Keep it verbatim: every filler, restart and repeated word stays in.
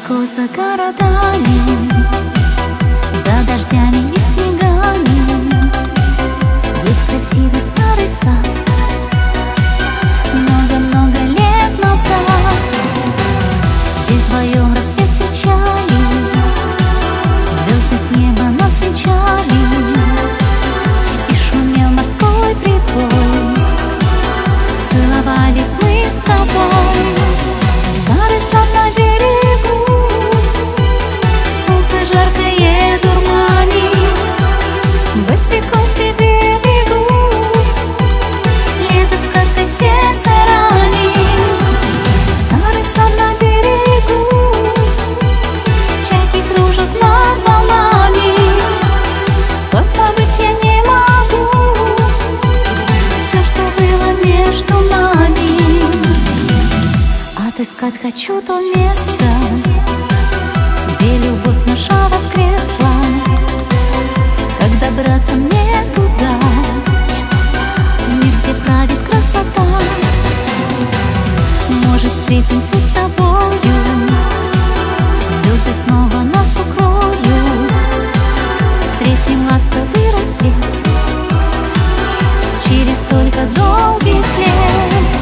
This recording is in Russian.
Далеко за городами, за дождями и снегами есть красивый старый сад. Много-много лет назад здесь вдвоем рассвет встречали, звезды с неба нас венчали, и шумел морской прибой. Целовались мы с тобой. Старый сад на берегу, солнце жаркое дурманит, босиком к тебе бегу, лето сказкой сердце ранит. Старый сад на берегу, чайки кружат над волнами, позабыть я не могу все, что было между нами. Отыскать хочу то место, где любовь наша воскресла. Как добраться мне туда, мир, где правит красота? Может, встретимся с тобою, звезды снова нас укроют, встретим ласковый рассвет через столько долгих лет.